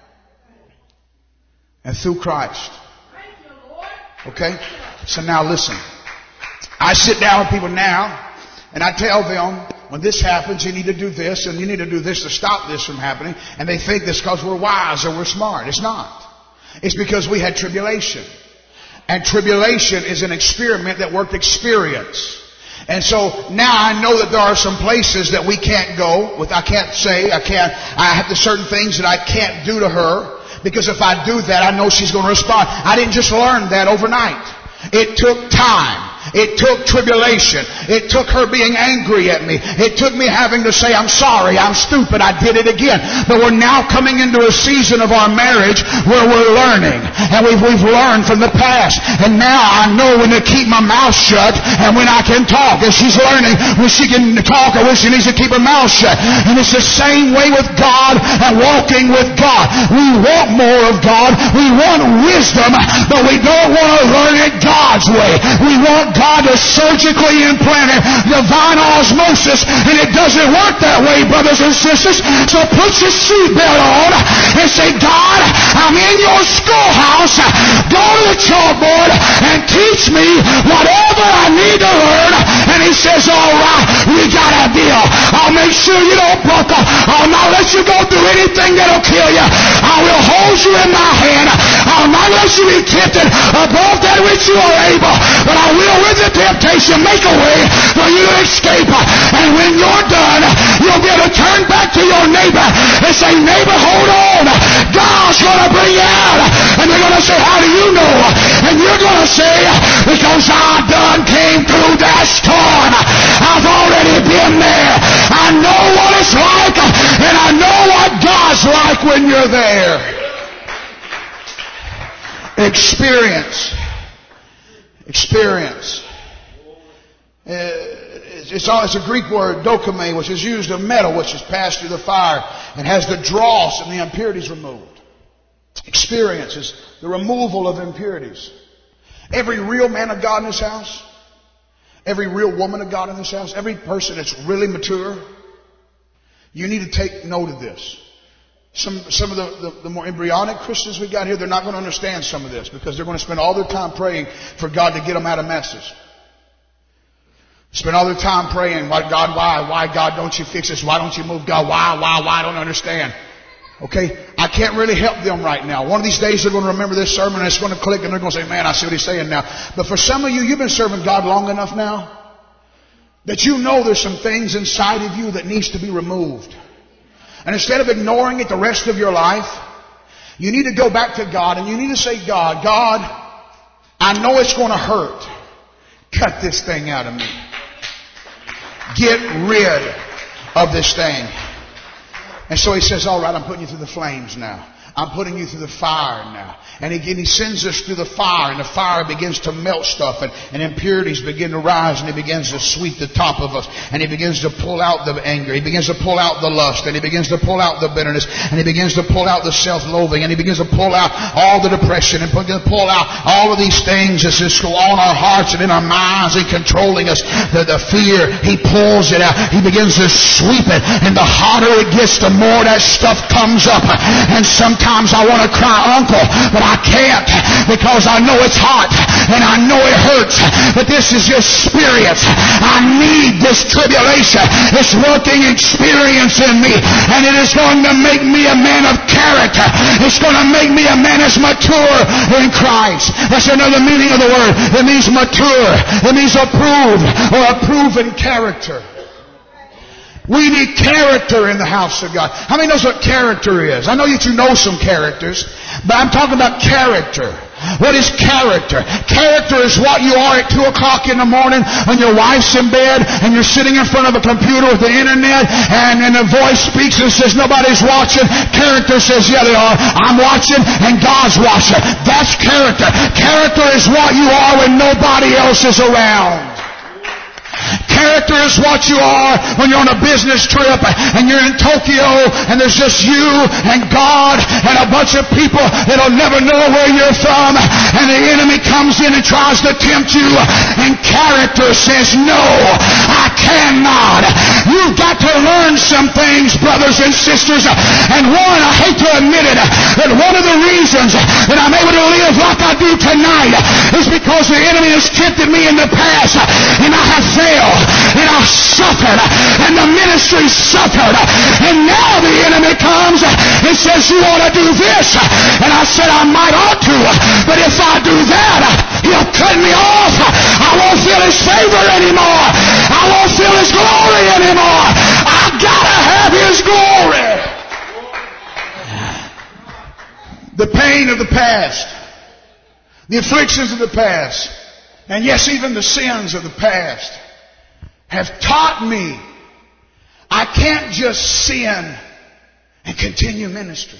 And through Christ. Okay? So now listen. I sit down with people now. And I tell them, when this happens, you need to do this, and you need to do this to stop this from happening. And they think this because we're wise or we're smart. It's not. It's because we had tribulation. And tribulation is an experiment that worked experience. And so now I know that there are some places that we can't go with. I have the certain things that I can't do to her, because if I do that, I know she's going to respond. I didn't just learn that overnight. It took time. It took tribulation. It took her being angry at me. It took me having to say, I'm sorry, I'm stupid, I did it again. But we're now coming into a season of our marriage where we're learning. And we've learned from the past. And now I know when to keep my mouth shut and when I can talk. And she's learning when she can talk or when she needs to keep her mouth shut. And it's the same way with God and walking with God. We want more of God. We want wisdom, but we don't want to learn it God's way. We want God to surgically implant it, divine osmosis, and it doesn't work that way, brothers and sisters. So put your seatbelt on and say, God, I'm in your schoolhouse. Go to the chalkboard and teach me whatever I need to learn. And he says, all right, we got a deal. I'll make sure you don't buckle. I'll not let you go through anything that'll kill you. I will hold you in my hand. I'll not let you be tempted above that which you are able, but I will, with the temptation, make a way for you to escape. And when you're done, you'll be able to turn back to your neighbor and say, neighbor, hold on. God's going to bring you out. And they're going to say, how do you know? And you're going to say, because I done came through that storm. I've already been there. I know what it's like, and I know what God's like when you're there. Experience. It's a Greek word, dokime, which is used of metal, which is passed through the fire and has the dross and the impurities removed. Experience is the removal of impurities. Every real man of God in this house, every real woman of God in this house, every person that's really mature, you need to take note of this. Some of the more embryonic Christians we got here, they're not going to understand some of this, because they're going to spend all their time praying for God to get them out of messes. Spend all their time praying, why God don't you fix this? Why don't you move, God? Why? I don't understand. Okay, I can't really help them right now. One of these days they're going to remember this sermon and it's going to click and they're going to say, man, I see what he's saying now. But for some of you, you've been serving God long enough now that you know there's some things inside of you that needs to be removed. And instead of ignoring it the rest of your life, you need to go back to God and you need to say, God, I know it's going to hurt. Cut this thing out of me. Get rid of this thing. And so he says, all right, I'm putting you through the flames now. I'm putting you through the fire now. And again, he sends us through the fire, and the fire begins to melt stuff, and impurities begin to rise, and he begins to sweep the top of us, and he begins to pull out the anger, he begins to pull out the lust, and he begins to pull out the bitterness, and he begins to pull out the self-loathing, and he begins to pull out all the depression, and pull out all of these things that's just on our hearts and in our minds and controlling us. The fear, he pulls it out. He begins to sweep it, and the hotter it gets, the more that stuff comes up. And sometimes I want to cry, uncle, but I can't, because I know it's hot and I know it hurts. But this is experience. I need this tribulation. It's working experience in me, and it is going to make me a man of character. It's going to make me a man that's mature in Christ. That's another meaning of the word. It means mature. It means approved or a proven character. We need character in the house of God. How many knows what character is? I know that you know some characters, but I'm talking about character. What is character? Character is what you are at 2 o'clock in the morning when your wife's in bed and you're sitting in front of a computer with the internet, and a voice speaks and says nobody's watching. Character says, yeah, they are. I'm watching and God's watching. That's character. Character is what you are when nobody else is around. Character is what you are when you're on a business trip and you're in Tokyo and there's just you and God and a bunch of people that'll never know where you're from, and the enemy comes in and tries to tempt you, and character says, no, I cannot. You've got to learn some things, brothers and sisters. And one, I hate to admit it, but one of the reasons that I'm able to live like I do tonight is because the enemy has tempted me in the past, and I have failed, and I suffered, and the ministry suffered, and now the enemy comes and says, you ought to do this. And I said, I might ought to, but if I do that, he'll cut me off. I won't feel his favor anymore. I won't feel his glory anymore. I gotta have his glory. The pain of the past, the afflictions of the past, and yes, even the sins of the past have taught me I can't just sin and continue ministry.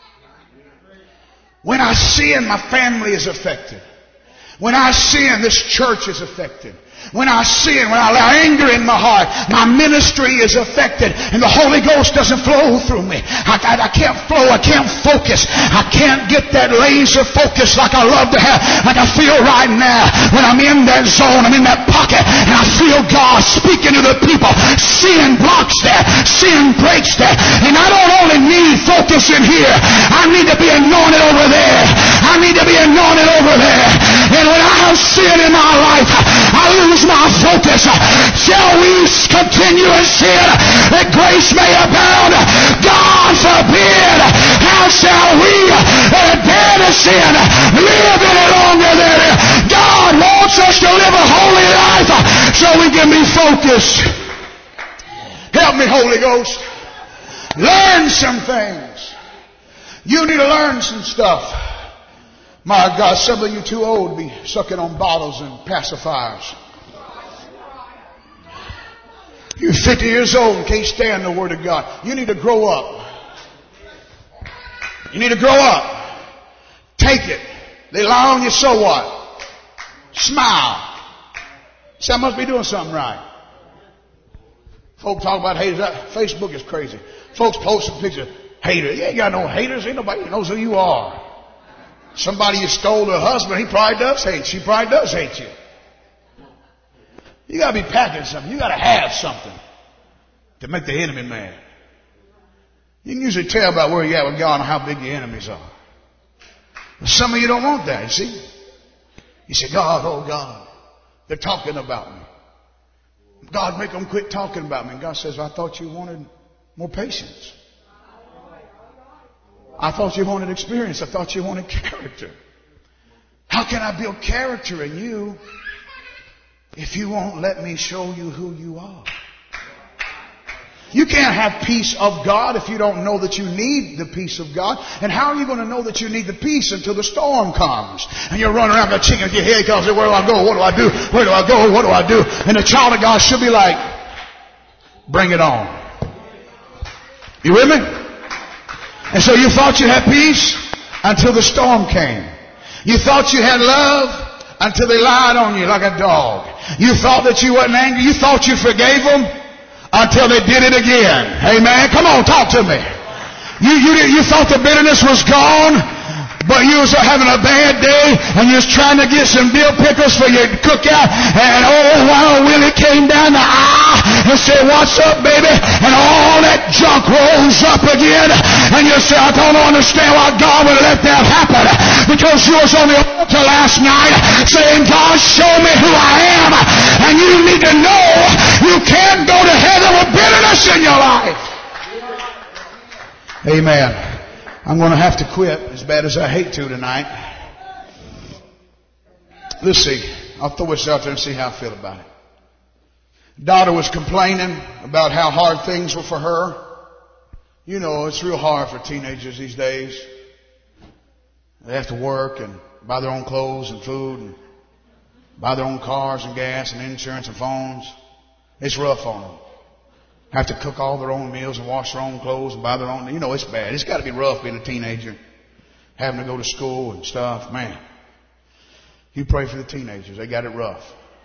When I sin, my family is affected. When I sin, this church is affected. When I sin, when I allow anger in my heart, my ministry is affected, and the Holy Ghost doesn't flow through me. I can't flow. I can't focus. I can't get that laser focus like I love to have, like I feel right now. When I'm in that zone, I'm in that pocket, and I feel God speaking to the people. Sin blocks that. Sin breaks that. And I don't only need focus in here. I need to be anointed over there. I need to be anointed over there. And when I have sin in my life, I lose my focus. Shall we continue in sin that grace may abound? God forbid. How shall we that are dead to sin live any longer therein? God wants us to live a holy life so we can be focused. Help me, Holy Ghost. Learn some things. You need to learn some stuff. My God, some of you too old to be sucking on bottles and pacifiers. You're 50 years old and can't stand the Word of God. You need to grow up. You need to grow up. Take it. They lie on you, so what? Smile. See, I must be doing something right. Folks talk about haters. Facebook is crazy. Folks posting pictures of haters. You ain't got no haters. Ain't nobody knows who you are. Somebody you stole their husband, he probably does hate you. She probably does hate you. You got to be packing something. You got to have something to make the enemy mad. You can usually tell by where you're at with God and how big your enemies are. But some of you don't want that, you see. You say, God, oh God, they're talking about me. God, make them quit talking about me. And God says, I thought you wanted more patience. I thought you wanted experience. I thought you wanted character. How can I build character in you if you won't let me show you who you are? You can't have peace of God if you don't know that you need the peace of God. And how are you going to know that you need the peace until the storm comes? And you're running around like a chicken with your head comes, where do I go? What do I do? Where do I go? What do I do? And the child of God should be like, bring it on. You with me? And so you thought you had peace until the storm came. You thought you had love until they lied on you like a dog. You thought that you wasn't angry. You thought you forgave them until they did it again. Amen. Come on, talk to me. You thought the bitterness was gone, but you was having a bad day and you was trying to get some dill pickles for your cookout, and Wild Willie came down the aisle and said, what's up, baby? And all that junk rolls up again, and you say, I don't understand why God would let that happen, because you was on the altar last night saying, God, show me who I am. And you need to know you can't go to heaven with bitterness in your life. Amen. I'm going to have to quit, as bad as I hate to tonight. Let's see. I'll throw this out there and see how I feel about it. Daughter was complaining about how hard things were for her. You know, it's real hard for teenagers these days. They have to work and buy their own clothes and food and buy their own cars and gas and insurance and phones. It's rough on them. Have to cook all their own meals and wash their own clothes and buy their own. You know, it's bad. It's got to be rough being a teenager, having to go to school and stuff. Man, you pray for the teenagers. They got it rough.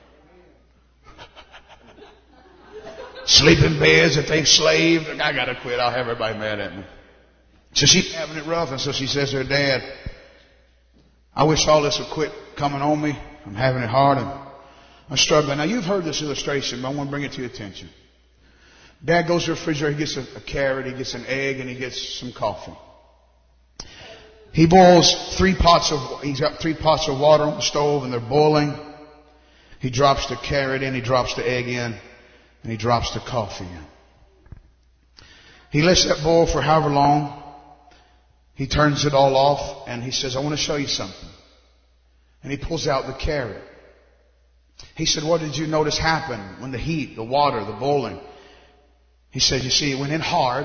Sleep in beds that they've slaved. I got to quit. I'll have everybody mad at me. So she's having it rough, and so she says to her dad, I wish all this would quit coming on me. I'm having it hard and I'm struggling. Now, you've heard this illustration, but I want to bring it to your attention. Dad goes to the refrigerator, he gets a carrot, he gets an egg, and he gets some coffee. He boils he's got 3 pots of water on the stove, and they're boiling. He drops the carrot in, he drops the egg in, and he drops the coffee in. He lets that boil for however long, He turns it all off and he says, I want to show you something. And he pulls out the carrot. He said, what did you notice happen when the heat, the water, the boiling? He said, you see, it went in hard,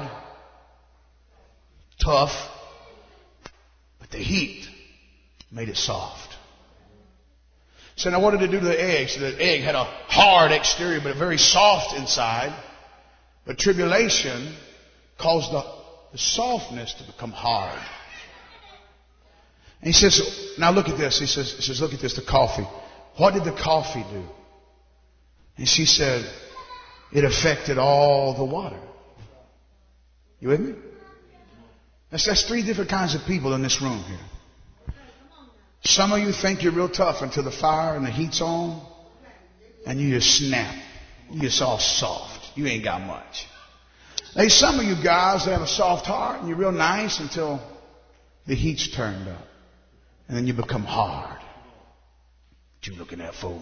tough, but the heat made it soft. So now what did it do to the egg? So the egg had a hard exterior, but very soft inside. But tribulation caused the softness to become hard. And he says, now look at this. He says, look at this, the coffee. What did the coffee do? And she said, it affected all the water. You with me? That's three different kinds of people in this room here. Some of you think you're real tough until the fire and the heat's on, and you just snap. You're just all soft. You ain't got much. There's some of you guys that have a soft heart, and you're real nice until the heat's turned up. And then you become hard. What you looking at, fool?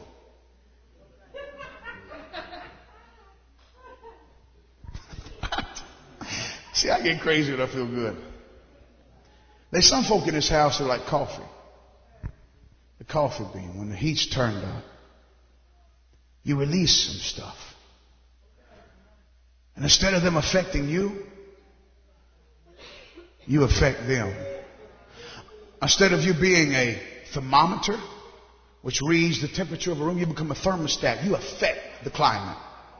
See, I get crazy when I feel good. There's some folk in this house that are like coffee. The coffee bean. When the heat's turned up, you release some stuff. And instead of them affecting you, you affect them. Instead of you being a thermometer, which reads the temperature of a room, you become a thermostat. You affect the climate.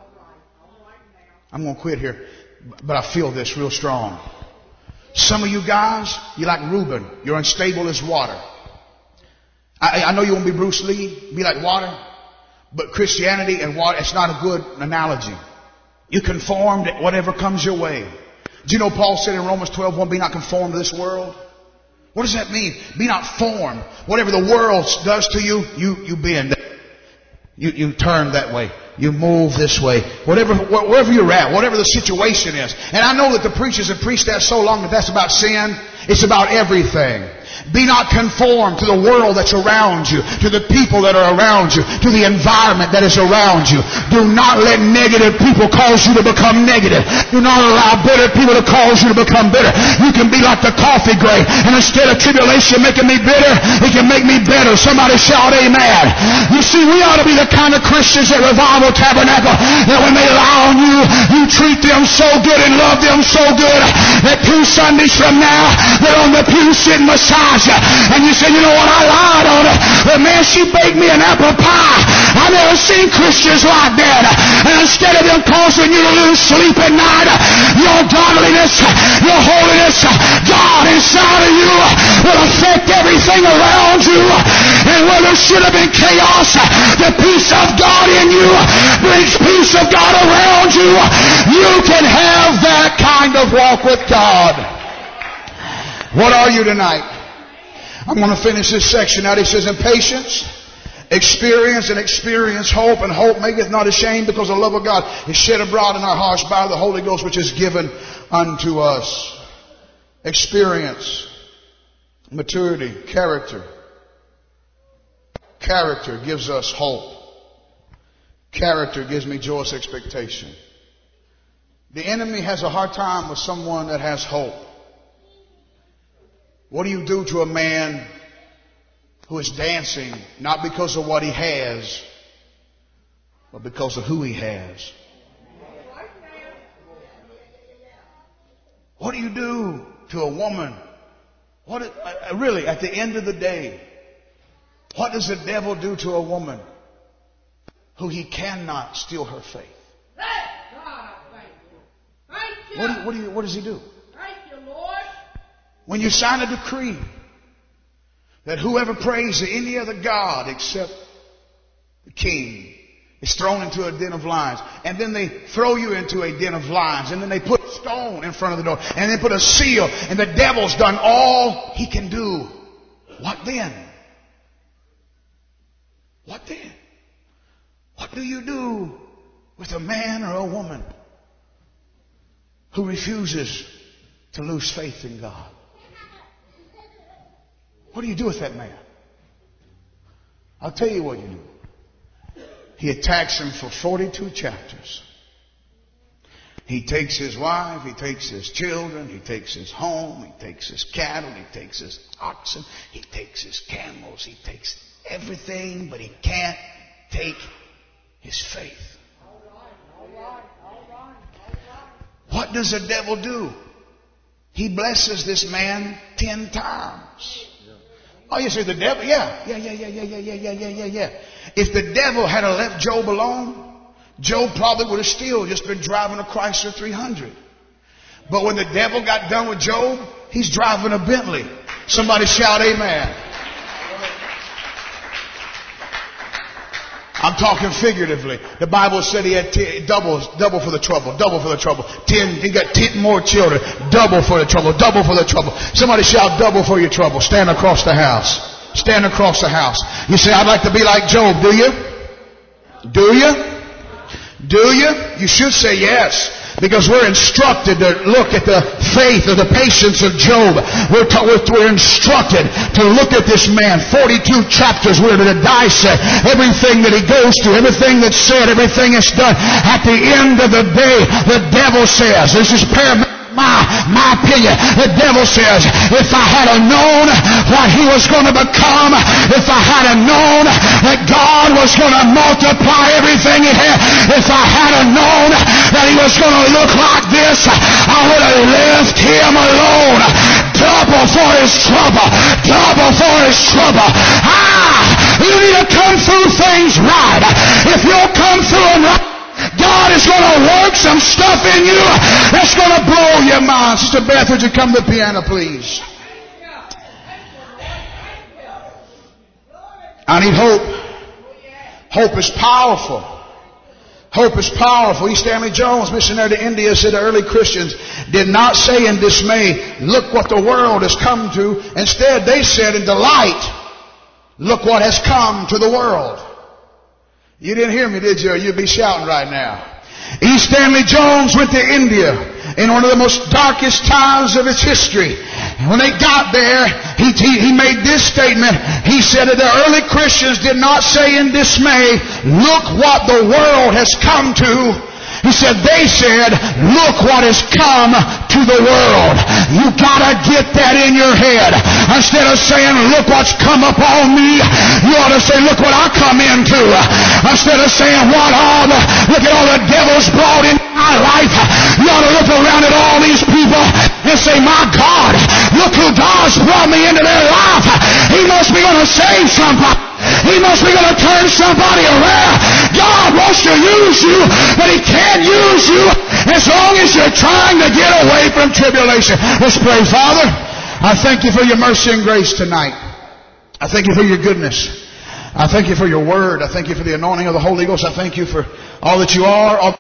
I'm going to quit here, but I feel this real strong. Some of you guys, you're like Reuben. You're unstable as water. I know you won't be Bruce Lee, be like water, but Christianity and water, it's not a good analogy. You conform to whatever comes your way. Do you know Paul said in Romans 12:1, be not conformed to this world? What does that mean? Be not formed. Whatever the world does to you, you bend. You turn that way. You move this way. Wherever you're at, whatever the situation is. And I know that the preachers have preached that so long that that's about sin. It's about everything. Be not conformed to the world that's around you, to the people that are around you, to the environment that is around you. Do not let negative people cause you to become negative. Do not allow bitter people to cause you to become bitter. You can be like the coffee grain, and instead of tribulation making me bitter, it can make me better. Somebody shout amen. You see, we ought to be the kind of Christians at Revival Tabernacle that when they lie on you, you treat them so good and love them so good that 2 Sundays from now, they're on the pew sitting beside you. And you say, you know what, I lied on her, but man, she baked me an apple pie. I've never seen Christians like that. And instead of them causing you to lose sleep at night, your godliness, your holiness, God inside of you will affect everything around you. And where there should have been chaos, the peace of God in you brings peace of God around you. You can have that kind of walk with God. What are you tonight? I'm going to finish this section out. He says, in patience, experience hope, and hope maketh not ashamed, because the love of God is shed abroad in our hearts by the Holy Ghost, which is given unto us. Experience, maturity, character. Character gives us hope. Character gives me joyous expectation. The enemy has a hard time with someone that has hope. What do you do to a man who is dancing not because of what he has, but because of who he has? What do you do to a woman? Really, at the end of the day, what does the devil do to a woman who he cannot steal her faith? What does he do? When you sign a decree that whoever prays to any other god except the king is thrown into a den of lions, and then they throw you into a den of lions, and then they put a stone in front of the door, and they put a seal, and the devil's done all he can do. What then? What then? What do you do with a man or a woman who refuses to lose faith in God? What do you do with that man? I'll tell you what you do. He attacks him for 42 chapters. He takes his wife, he takes his children, he takes his home, he takes his cattle, he takes his oxen, he takes his camels, he takes everything, but he can't take his faith. What does the devil do? He blesses this man 10 times. Oh, you say the devil? Yeah. If the devil had left Job alone, Job probably would have still just been driving a Chrysler 300. But when the devil got done with Job, he's driving a Bentley. Somebody shout amen. I'm talking figuratively. The Bible said he had double for the trouble, double for the trouble. 10, he got 10 more children. Double for the trouble, double for the trouble. Somebody shout double for your trouble. Stand across the house. Stand across the house. You say, I'd like to be like Job. Do you? Do you? Do you? You should say yes. Because we're instructed to look at the faith or the patience of Job. We're instructed to look at this man. 42 chapters. We're to dissect everything that he goes through, everything that's said, everything that's done. At the end of the day, the devil says, this is paramount. My opinion, the devil says, if I had known what he was going to become, if I had known that God was going to multiply everything he had, if I had known that he was going to look like this, I would have left him alone. Double for his trouble. Double for his trouble. You need to come through things right. If you'll come through them right, God is going to work some stuff in you that's going to blow your mind. Sister Beth, would you come to the piano, please? I need hope. Hope is powerful. Hope is powerful. E. Stanley Jones, missionary to India, said the early Christians did not say in dismay, look what the world has come to. Instead, they said in delight, look what has come to the world. You didn't hear me, did you? Or you'd be shouting right now. E. Stanley Jones went to India in one of the most darkest times of its history. And when they got there, he made this statement. He said that the early Christians did not say in dismay, look what the world has come to. He said, they said, look what has come to the world. You gotta get that in your head. Instead of saying, look what's come upon me, you ought to say, look what I come into. Instead of saying, look at all the devil's brought in my life, you ought to look around at all these people and say, my God, look who God's brought me into their life. He must be going to save somebody. He must be going to turn somebody around. God wants to use you, but He can't use you as long as you're trying to get away from tribulation. Let's pray. Father, I thank You for Your mercy and grace tonight. I thank You for Your goodness. I thank You for Your word. I thank You for the anointing of the Holy Ghost. I thank You for all that You are.